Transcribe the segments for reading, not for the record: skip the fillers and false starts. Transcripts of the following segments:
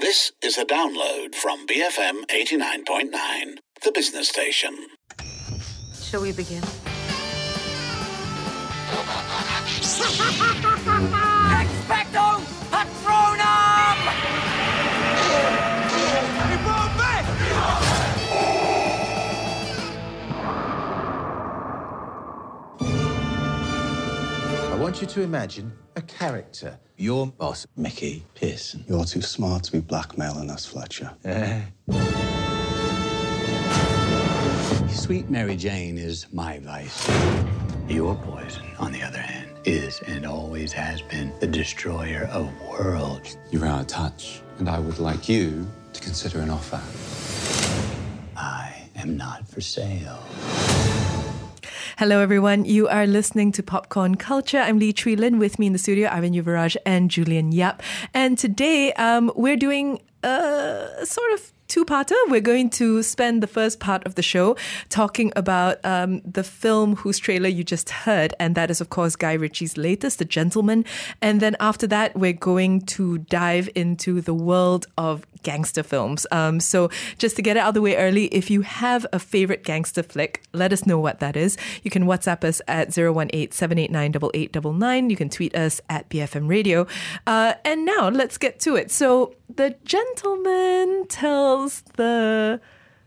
This is a download from BFM 89.9, the business station. Shall we begin? Expecto Patronum! I want you to imagine a character. Your boss, Mickey Pearson. You're too smart to be blackmailing us, Fletcher. Sweet Mary Jane is my vice. Your poison, on the other hand, is and always has been the destroyer of worlds. You're out of touch, and I would like you to consider an offer. I am not for sale. Hello, everyone. You are listening to Popcorn Culture. I'm Lee Chui Lin. With me in the studio, Arvind Yuvaraj and Julian Yap. And today, we're doing a sort of two-parter. We're going to spend the first part of the show talking about the film whose trailer you just heard, and that is, of course, Guy Ritchie's latest, The Gentleman. And then after that, we're going to dive into the world of gangster films. So just to get it out of the way early, if you have a favorite gangster flick, let us know what that is. You can WhatsApp us at 018-789-8899. You can tweet us at BFM Radio. And now let's get to it. So The Gentleman tells a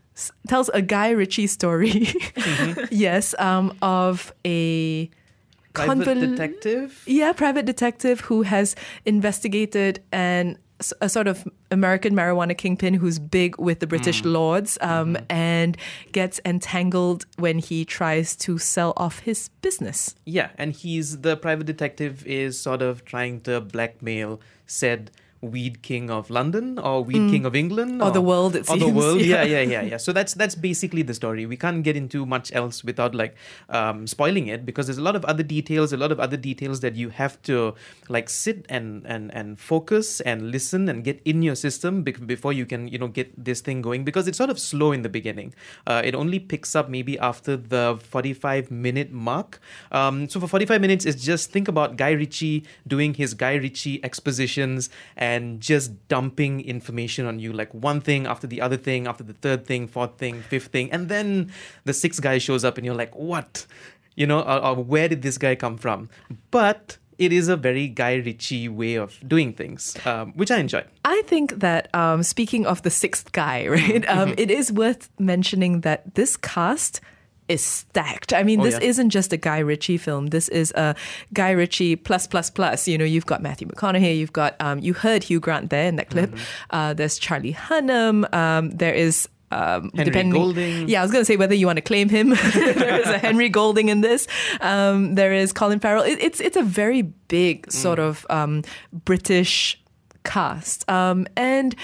Guy Ritchie story, yes, of a private detective? Yeah, private detective who has investigated a sort of American marijuana kingpin who's big with the British lords and gets entangled when he tries to sell off his business. Yeah, and the private detective is sort of trying to blackmail said Weed King of London or Weed King of England. Or the world, it seems. Or the world, yeah. So that's basically the story. We can't get into much else without spoiling it, because there's a lot of other details that you have to sit and focus and listen and get in your system before you can, get this thing going, because it's sort of slow in the beginning. It only picks up maybe after the 45-minute mark. So for 45 minutes, it's just think about Guy Ritchie doing his Guy Ritchie expositions and just dumping information on you, like one thing after the other thing, after the third thing, fourth thing, fifth thing. And then the sixth guy shows up and you're like, what? Or where did this guy come from? But it is a very Guy Ritchie way of doing things, which I enjoyed. I think that speaking of the sixth guy, right, it is worth mentioning that this cast is stacked. I mean, this isn't just a Guy Ritchie film. This is a Guy Ritchie plus. You've got Matthew McConaughey. You've got, you heard Hugh Grant there in that clip. There's Charlie Hunnam. There is... Henry Golding. Yeah, I was going to say whether you want to claim him. There is a Henry Golding in this. There is Colin Farrell. It's a very big sort of British cast. And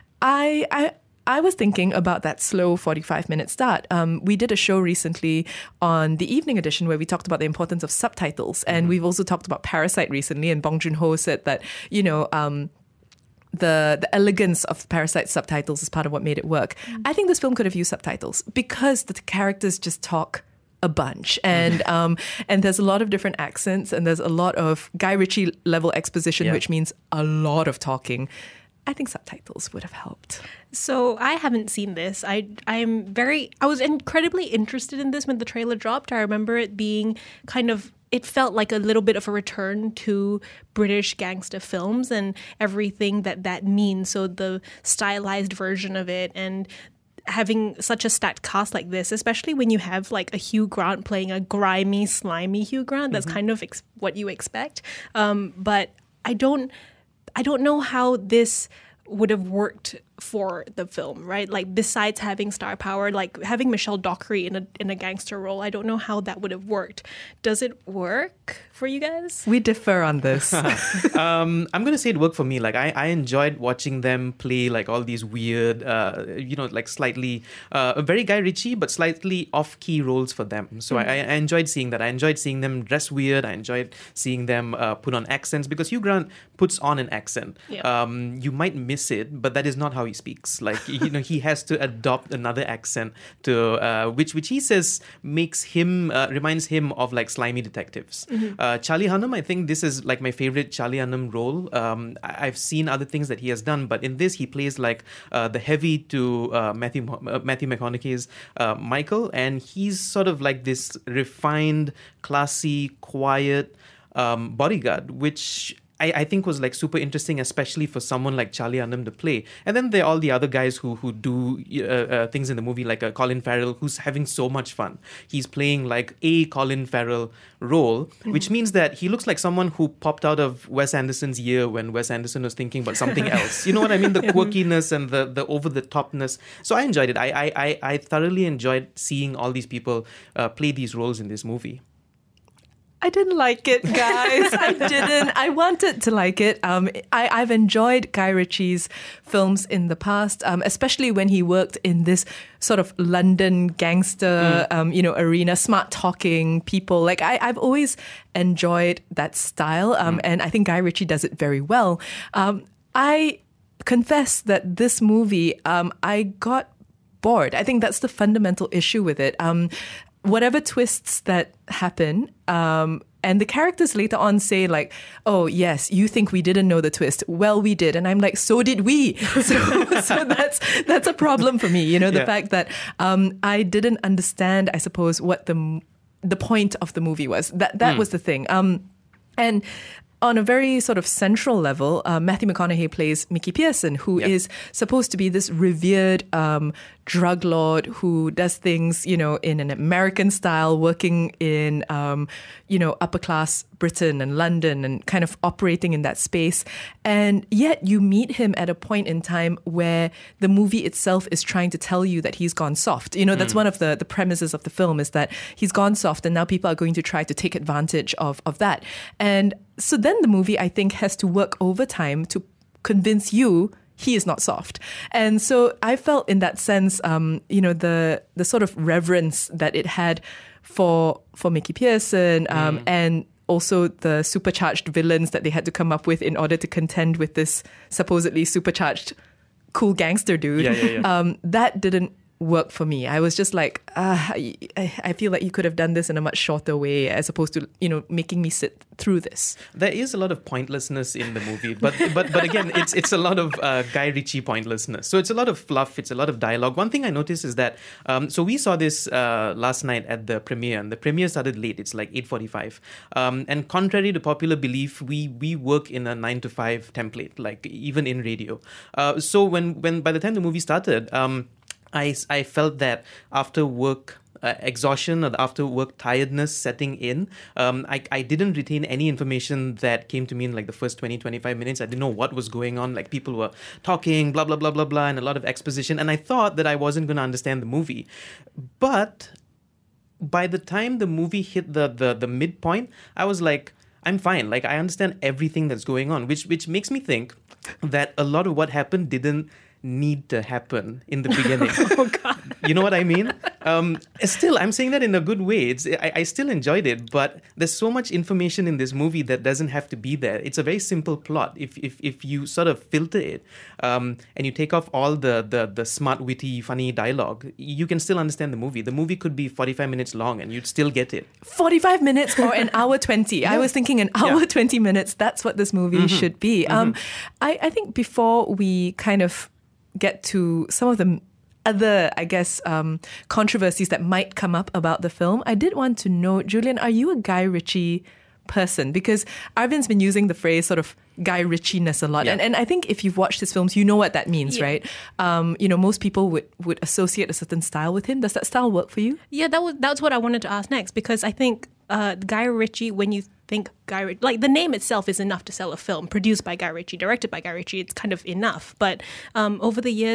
I was thinking about that slow 45-minute start. We did a show recently on the evening edition where we talked about the importance of subtitles. And we've also talked about Parasite recently. And Bong Joon-ho said that, the elegance of Parasite subtitles is part of what made it work. I think this film could have used subtitles because the characters just talk a bunch, and there's a lot of different accents, and there's a lot of Guy Ritchie level exposition, which means a lot of talking. I think subtitles would have helped. So I haven't seen this. I was incredibly interested in this when the trailer dropped. I remember it being it felt like a little bit of a return to British gangster films and everything that means. So the stylized version of it, and having such a stacked cast like this, especially when you have a Hugh Grant playing a grimy, slimy Hugh Grant, that's kind of what you expect. But I don't know how this would have worked for the film, right? Besides having star power, having Michelle Dockery in a gangster role, I don't know how that would have worked. Does it work for you guys? We differ on this. I'm going to say it worked for me. I enjoyed watching them play all these weird, slightly very Guy Ritchie, but slightly off-key roles for them. So I enjoyed seeing that. I enjoyed seeing them dress weird. I enjoyed seeing them put on accents, because Hugh Grant puts on an accent. Yeah. You might miss it, but that is not how he speaks. Like, he has to adopt another accent to which he says reminds him of like slimy detectives. Charlie Hunnam, I think this is like my favorite Charlie Hunnam role. I've seen other things that he has done, but in this he plays like the heavy to Matthew McConaughey's Michael, and he's sort of like this refined, classy, quiet bodyguard, which I think was like super interesting, especially for someone like Charlie Hunnam to play. And then there are all the other guys who do things in the movie, like Colin Farrell, who's having so much fun. He's playing like a Colin Farrell role, which means that he looks like someone who popped out of Wes Anderson's year when Wes Anderson was thinking about something else. You know what I mean? The quirkiness and the over-the-topness. So I enjoyed it. I thoroughly enjoyed seeing all these people play these roles in this movie. I didn't like it, guys. I didn't. I wanted to like it. I've enjoyed Guy Ritchie's films in the past, especially when he worked in this sort of London gangster, arena, smart talking people. Like I've always enjoyed that style, and I think Guy Ritchie does it very well. I confess that this movie, I got bored. I think that's the fundamental issue with it. Whatever twists that happen, and the characters later on say like, oh yes, you think we didn't know the twist. Well, we did. And I'm like, so did we. So that's a problem for me. The fact that I didn't understand, I suppose, what the point of the movie was. That was the thing. And on a very sort of central level, Matthew McConaughey plays Mickey Pearson, who is supposed to be this revered drug lord who does things, in an American style, working in, upper class Britain and London and kind of operating in that space. And yet you meet him at a point in time where the movie itself is trying to tell you that he's gone soft. That's one of the premises of the film, is that he's gone soft and now people are going to try to take advantage of that. And so then the movie, I think, has to work overtime to convince you he is not soft. And so I felt in that sense, the sort of reverence that it had for Mickey Pearson and also the supercharged villains that they had to come up with in order to contend with this supposedly supercharged cool gangster dude. That didn't work for me. I was just like, I feel like you could have done this in a much shorter way, as opposed to making me sit through this. There is a lot of pointlessness in the movie, but again, it's a lot of Guy Ritchie pointlessness. So it's a lot of fluff, it's a lot of dialogue. One thing I noticed is that so we saw this last night at the premiere, and the premiere started late. It's like 8:45, and contrary to popular belief, we work in a 9 to 5 template, like even in radio. So when by the time the movie started, I felt that after work exhaustion or after work tiredness setting in, I didn't retain any information that came to me in like the first 20-25 minutes. I didn't know what was going on. Like people were talking, blah, blah, blah, blah, blah, and a lot of exposition. And I thought that I wasn't going to understand the movie. But by the time the movie hit the midpoint, I was like, I'm fine. Like I understand everything that's going on, which makes me think that a lot of what happened didn't need to happen in the beginning. Oh God. You know what I mean? Still, I'm saying that in a good way. I still enjoyed it, but there's so much information in this movie that doesn't have to be there. It's a very simple plot. If you sort of filter it, and you take off all the smart, witty, funny dialogue, you can still understand the movie. The movie could be 45 minutes long and you'd still get it. 45 minutes or an hour 20. Yeah. I was thinking an hour 20 minutes. That's what this movie should be. I think before we kind of get to some of the other, I guess, controversies that might come up about the film, I did want to know, Julian, are you a Guy Ritchie person? Because Arvin's been using the phrase sort of Guy Ritchie-ness a lot. Yeah. And I think if you've watched his films, you know what that means, right? Most people would associate a certain style with him. Does that style work for you? Yeah, that's what I wanted to ask next, because I think Guy Ritchie, when you think Guy Ritchie, like the name itself is enough to sell a film produced by Guy Ritchie, directed by Guy Ritchie. It's kind of enough. But over the years,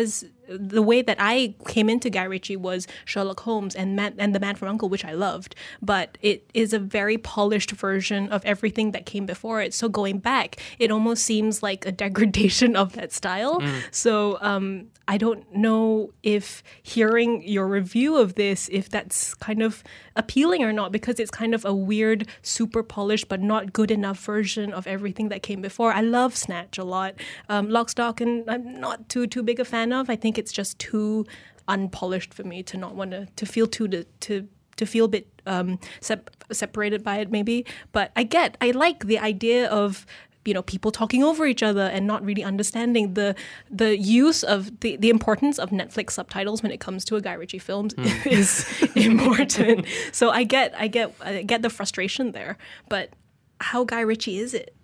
the way that I came into Guy Ritchie was Sherlock Holmes and The Man from U.N.C.L.E., which I loved. But it is a very polished version of everything that came before it. So going back, it almost seems like a degradation of that style. So I don't know if hearing your review of this, if that's kind of appealing or not, because it's kind of a weird, super polished, but not good enough version of everything that came before. I love Snatch a lot. Lock, Stock, and I'm not too big a fan of. I think it's just too unpolished for me to not want to feel to feel a bit separated by it maybe. But I like the idea of people talking over each other and not really understanding the use of the importance of Netflix subtitles when it comes to a Guy Ritchie film is important. So I get the frustration there. But how Guy Ritchie is it?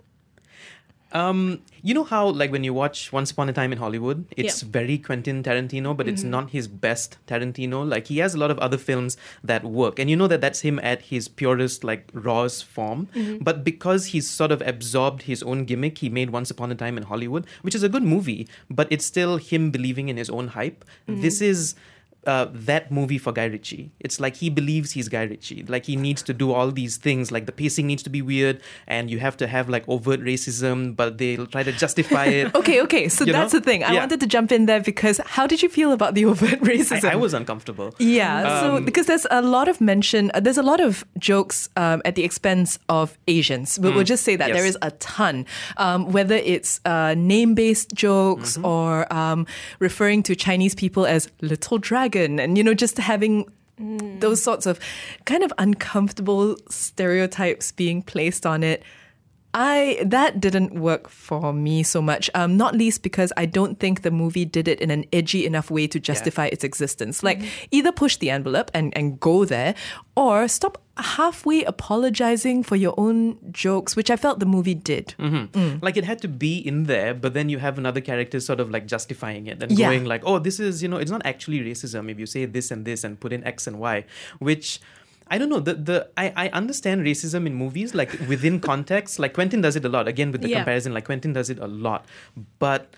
You know how, like, when you watch Once Upon a Time in Hollywood, it's very Quentin Tarantino, but it's not his best Tarantino. Like, he has a lot of other films that work. And you know that that's him at his purest, like, rawest form. But because he's sort of absorbed his own gimmick, he made Once Upon a Time in Hollywood, which is a good movie, but it's still him believing in his own hype. This is that movie for Guy Ritchie. It's like he believes he's Guy Ritchie. Like, he needs to do all these things. Like, the pacing needs to be weird, and you have to have like overt racism, but they'll try to justify it. Okay. So that's the thing. I wanted to jump in there because how did you feel about the overt racism? I was uncomfortable. Yeah. So because there's a lot of mention, there's a lot of jokes at the expense of Asians. We'll just say that there is a ton. Whether it's name-based jokes or referring to Chinese people as little dragon. And, just having those sorts of kind of uncomfortable stereotypes being placed on it. That didn't work for me so much, not least because I don't think the movie did it in an edgy enough way to justify its existence. Like, either push the envelope and go there, or stop halfway apologizing for your own jokes, which I felt the movie did. Like, it had to be in there, but then you have another character sort of like justifying it and going like, oh, this is, it's not actually racism if you say this and this and put in X and Y, which... I don't know, I understand racism in movies, like, within context. Like, Quentin does it a lot. Again, with the comparison, like, Quentin does it a lot. But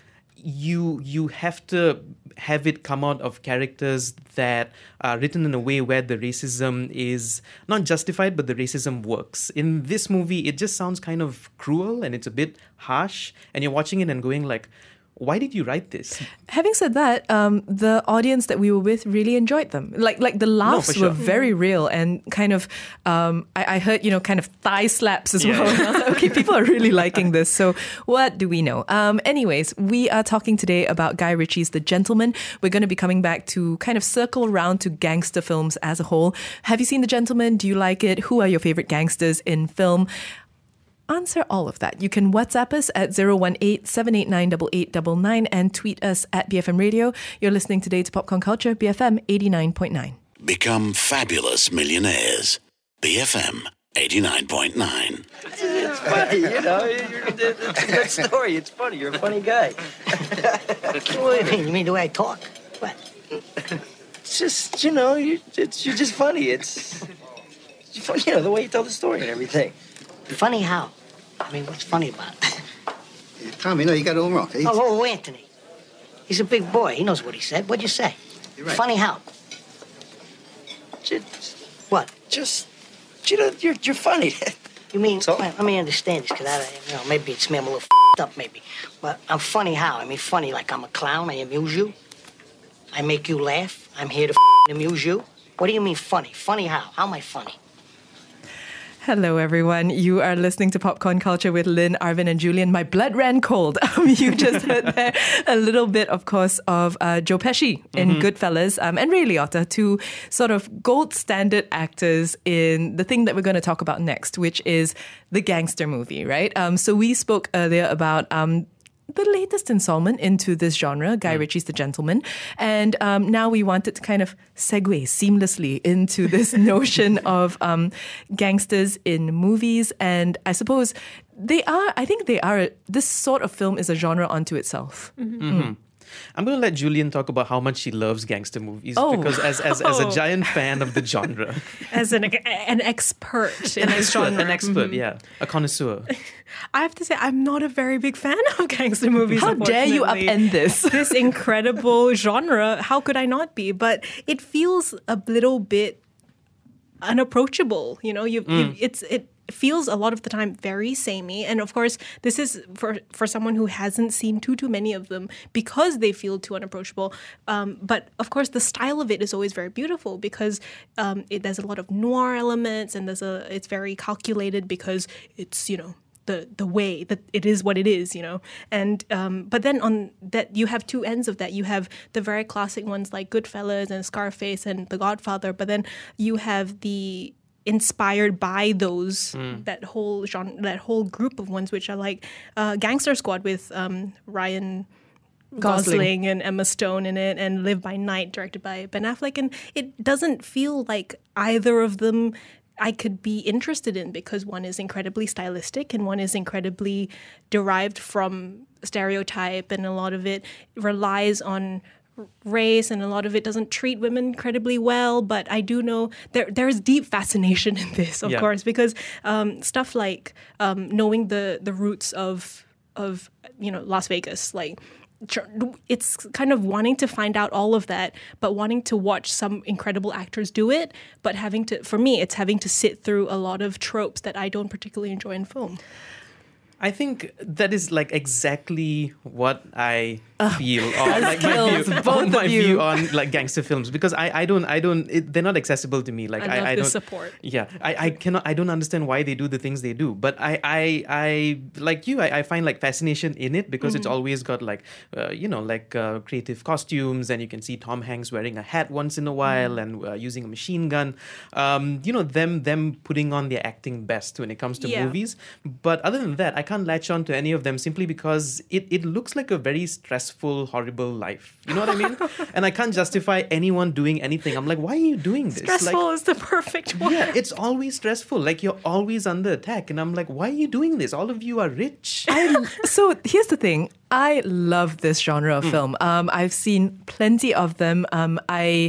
you have to have it come out of characters that are written in a way where the racism is not justified, but the racism works. In this movie, it just sounds kind of cruel and it's a bit harsh. And you're watching it and going like, why did you write this? Having said that, the audience that we were with really enjoyed them. Like the laughs were very real and kind of, I heard, kind of thigh slaps as well. And I was like, okay, people are really liking this. So what do we know? Anyways, we are talking today about Guy Ritchie's The Gentleman. We're going to be coming back to kind of circle around to gangster films as a whole. Have you seen The Gentleman? Do you like it? Who are your favorite gangsters in film? Answer all of that. You can WhatsApp us at 018-789-8899 and tweet us at BFM Radio. You're listening today to Popcorn Culture, BFM 89.9. Become fabulous millionaires. BFM 89.9. It's funny, it's a good story. It's funny. You're a funny guy. What do you mean? You mean the way I talk? What? It's just, you're just funny. It's funny, the way you tell the story and everything. Funny how? I mean, what's funny about it? Tommy, no, you got it all wrong. Oh, Anthony. He's a big boy. He knows what he said. What'd you say? You're right. Funny how? What? Just, you're funny. You mean, So? well, let me understand this, because maybe it's me, I'm a little up, maybe. But I'm funny how? I mean, funny like I'm a clown, I amuse you. I make you laugh. I'm here to amuse you. What do you mean funny? Funny how? How am I funny? Hello, everyone. You are listening to Popcorn Culture with Lynn, Arvin, and Julian. My blood ran cold. You just heard there a little bit, of course, of Joe Pesci in Goodfellas and Ray Liotta, two sort of gold standard actors in the thing that we're going to talk about next, which is the gangster movie, right? So we spoke earlier about the latest installment into this genre, Guy Ritchie's The Gentleman. And now we wanted to kind of segue seamlessly into this notion of gangsters in movies. And I suppose I think they are, this sort of film is a genre unto itself. I'm going to let Julian talk about how much she loves gangster movies because as a giant fan of the genre. As an expert in this genre. An expert, yeah. A connoisseur. I have to say, I'm not a very big fan of gangster movies. How dare you upend this? This incredible genre. How could I not be? But it feels a little bit unapproachable. You know, it feels a lot of the time very samey. And of course, this is for someone who hasn't seen too many of them because they feel too unapproachable. But of course, the style of it is always very beautiful because there's a lot of noir elements and it's very calculated because it's, you know, the way that it is what it is, you know. And but then on that you have two ends of that. You have the very classic ones like Goodfellas and Scarface and The Godfather, but then you have the inspired by those that whole genre, that whole group of ones, which are like Gangster Squad with Ryan Gosling and Emma Stone in it, and Live by Night directed by Ben Affleck, and it doesn't feel like either of them I could be interested in because one is incredibly stylistic and one is incredibly derived from stereotype, and a lot of it relies on race and a lot of it doesn't treat women incredibly well. But I do know there's deep fascination in this, of course, because stuff like knowing the roots of you know, Las Vegas, like it's kind of wanting to find out all of that, but wanting to watch some incredible actors do it, but for me, it's having to sit through a lot of tropes that I don't particularly enjoy in film. I think that is like exactly what I feel, or like my view on like gangster films, because I don't they're not accessible to me. Like I don't support. Yeah, I don't understand why they do the things they do, but I like you, I find like fascination in it because it's always got like you know, like creative costumes, and you can see Tom Hanks wearing a hat once in a while and using a machine gun. You know, them putting on their acting best when it comes to movies. But other than that, I can't latch on to any of them simply because it looks like a very stressful, horrible life. You know what I mean? And I can't justify anyone doing anything. I'm like, why are you doing this? Stressful is the perfect word. Yeah, it's always stressful. Like, you're always under attack. And I'm like, why are you doing this? All of you are rich. So here's the thing. I love this genre of film. I've seen plenty of them. I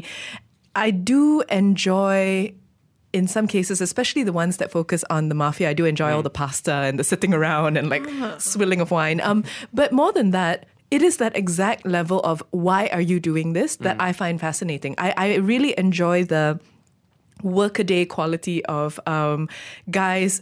do enjoy, in some cases, especially the ones that focus on the mafia, I do enjoy all the pasta and the sitting around and like swilling of wine. But more than that, it is that exact level of why are you doing this that I find fascinating. I really enjoy the workaday quality of guys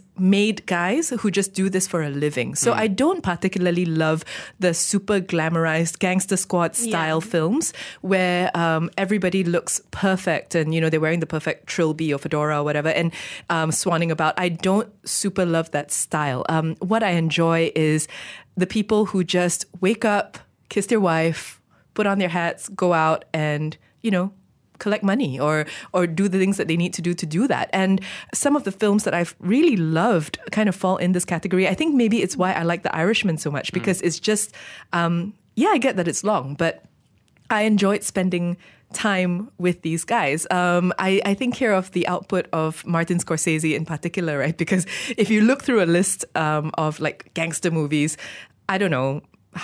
who just do this for a living. So I don't particularly love the super glamorized Gangster Squad style films where everybody looks perfect and, you know, they're wearing the perfect trilby or fedora or whatever and swanning about. I don't super love that style. What I enjoy is the people who just wake up, kiss their wife, put on their hats, go out and, you know, collect money or do the things that they need to do that. And some of the films that I've really loved kind of fall in this category. I think maybe it's why I like The Irishman so much, because it's just, I get that it's long, but I enjoyed spending time with these guys. I think here of the output of Martin Scorsese in particular, right? Because if you look through a list of like gangster movies, I don't know,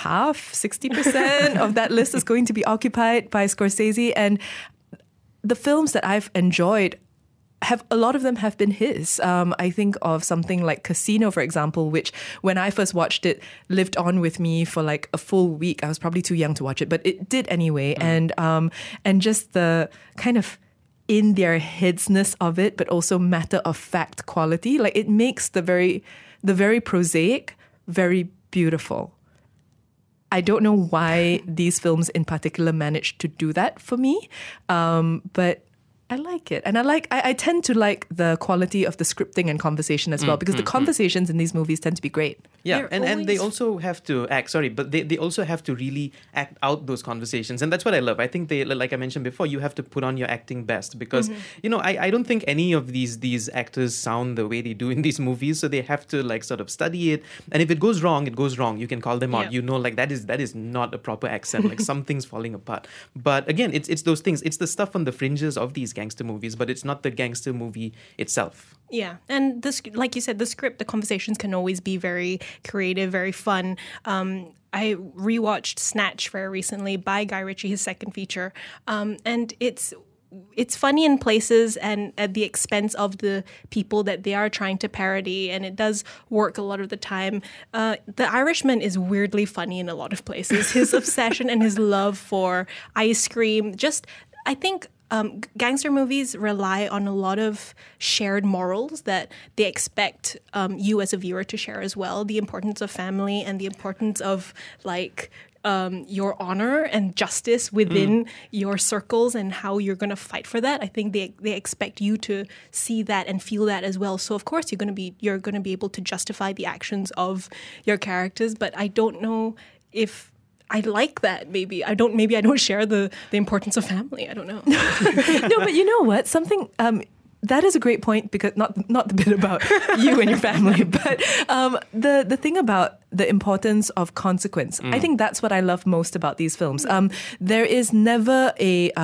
60% of that list is going to be occupied by Scorsese. And the films that I've enjoyed a lot of them have been his. I think of something like Casino, for example, which when I first watched it, lived on with me for like a full week. I was probably too young to watch it, but it did anyway. And just the kind of in their headsness of it, but also matter of fact quality. Like it makes the very prosaic very beautiful. I don't know why these films in particular managed to do that for me, but I like it. And I tend to like the quality of the scripting and conversation as well, because the conversations in these movies tend to be great. Yeah, and they also have to act, but they also have to really act out those conversations. And that's what I love. I think they, like I mentioned before, you have to put on your acting best because, you know, I don't think any of these actors sound the way they do in these movies. So they have to like sort of study it. And if it goes wrong, it goes wrong. You can call them out. You know, like that is not a proper accent. Like something's falling apart. But again, it's those things. It's the stuff on the fringes of these gangster movies, but it's not the gangster movie itself. Yeah, and this, like you said, the script, the conversations can always be very creative, very fun. I rewatched Snatch very recently by Guy Ritchie, his second feature, and it's funny in places and at the expense of the people that they are trying to parody, and it does work a lot of the time. The Irishman is weirdly funny in a lot of places. His obsession and his love for ice cream, I think gangster movies rely on a lot of shared morals that they expect you as a viewer to share as well. The importance of family and the importance of your honor and justice within your circles and how you're going to fight for that. I think they expect you to see that and feel that as well. So of course you're going to be able to justify the actions of your characters. But I don't know if I like that. Maybe I don't share the importance of family. I don't know. No, but you know what? Something that is a great point, because not the bit about you and your family, but the thing about the importance of consequence. I think that's what I love most about these films. There is never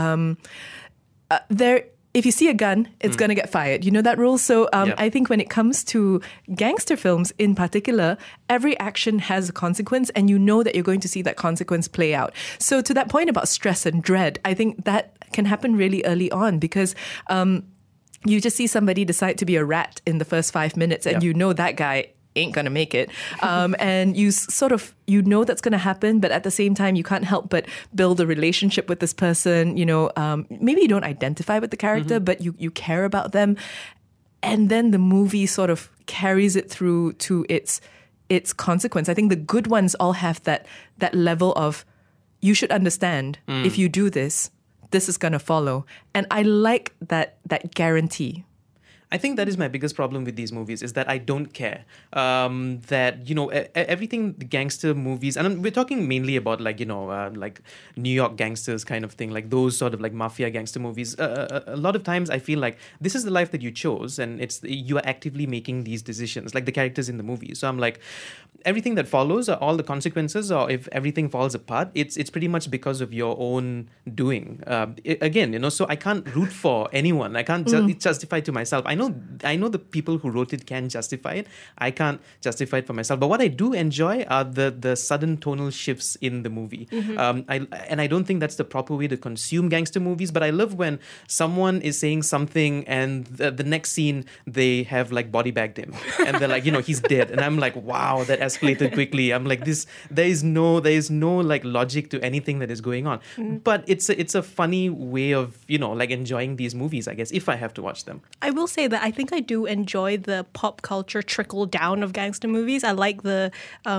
if you see a gun, it's going to get fired. You know that rule? So I think when it comes to gangster films in particular, every action has a consequence, and you know that you're going to see that consequence play out. So to that point about stress and dread, I think that can happen really early on, because you just see somebody decide to be a rat in the first 5 minutes, and you know that guy ain't going to make it. And you know that's going to happen, but at the same time, you can't help but build a relationship with this person. You know, maybe you don't identify with the character, but you care about them. And then the movie sort of carries it through to its consequence. I think the good ones all have that level of, you should understand, if you do this, this is going to follow. And I like that guarantee. I think that is my biggest problem with these movies, is that I don't care. That, you know, everything, the gangster movies, and we're talking mainly about like New York gangsters kind of thing, like those sort of like mafia gangster movies. A lot of times I feel like this is the life that you chose, and you are actively making these decisions, like the characters in the movie. So I'm like, everything that follows, or all the consequences, or if everything falls apart, it's pretty much because of your own doing. Again, you know, so I can't root for anyone. I can't justify it to myself. I know the people who wrote it can justify it. I can't justify it for myself. But what I do enjoy are the sudden tonal shifts in the movie. I don't think that's the proper way to consume gangster movies. But I love when someone is saying something, and the next scene they have like body bagged him, and they're like, you know, he's dead, and I'm like, wow, that escalated quickly. I'm like, there is no like logic to anything that is going on. But it's a funny way of, you know, like enjoying these movies, I guess, if I have to watch them. I will say that I think I do enjoy the pop culture trickle down of gangster movies. I like the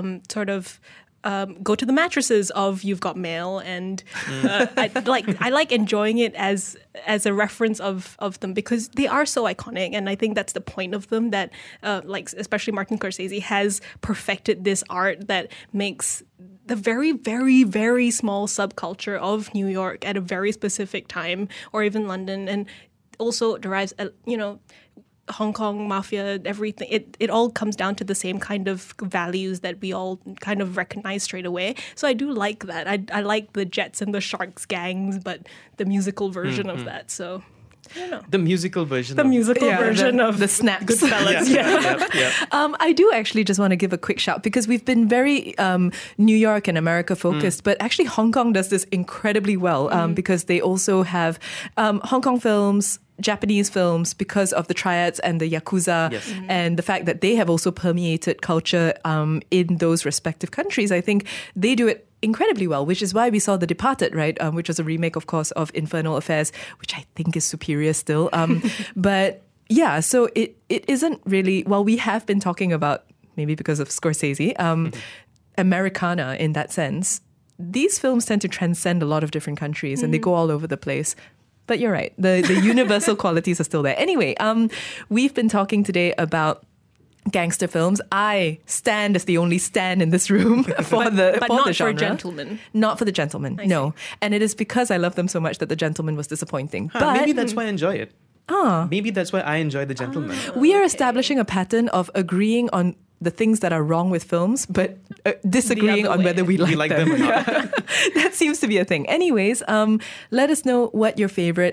go to the mattresses of You've Got Mail, and I like enjoying it as a reference of them, because they are so iconic, and I think that's the point of them, that especially Martin Scorsese has perfected this art that makes the very, very, very small subculture of New York at a very specific time, or even London, and also derives, Hong Kong mafia, everything. It all comes down to the same kind of values that we all kind of recognize straight away. So I do like that. I like the Jets and the Sharks gangs, but the musical version of that. So I don't know. The musical version. Version of the Snaps. Goodfellas. I do actually just want to give a quick shout, because we've been very New York and America focused, but actually Hong Kong does this incredibly well, because they also have Hong Kong films, Japanese films, because of the triads and the Yakuza, and the fact that they have also permeated culture in those respective countries. I think they do it incredibly well, which is why we saw The Departed, right? Which was a remake, of course, of Infernal Affairs, which I think is superior still. But yeah, so it isn't really, while we have been talking about, maybe because of Scorsese, Americana in that sense, these films tend to transcend a lot of different countries, and they go all over the place. But you're right, the universal qualities are still there. Anyway, we've been talking today about gangster films. I stand as the only stan in this room for the not genre. for Gentlemen. Not for The Gentlemen, no. And it is because I love them so much that The Gentlemen was disappointing. But maybe that's why I enjoy it. Maybe that's why I enjoy The Gentlemen. We are establishing a pattern of agreeing on the things that are wrong with films, but disagreeing on whether we like them or not. That seems to be a thing. Anyways, let us know what your favorite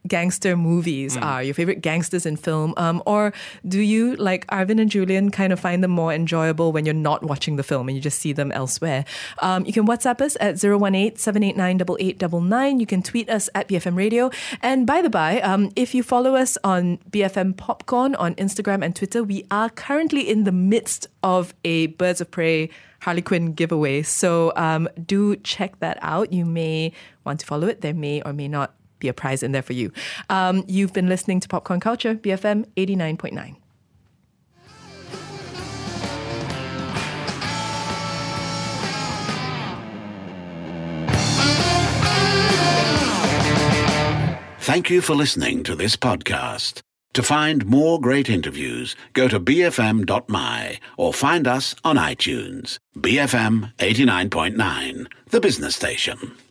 gangster movies are, your favorite gangsters in film, or do you, like Arvin and Julian, kind of find them more enjoyable when you're not watching the film and you just see them elsewhere? You can WhatsApp us at 018-789-8899. You can tweet us at BFM Radio. And by the by, if you follow us on BFM Popcorn on Instagram and Twitter, we are currently in the midst of a Birds of Prey Harley Quinn giveaway. So do check that out. You may want to follow it. There may or may not be a prize in there for you. You've been listening to Popcorn Culture, BFM 89.9. Thank you for listening to this podcast. To find more great interviews, go to bfm.my or find us on iTunes. BFM 89.9, the business station.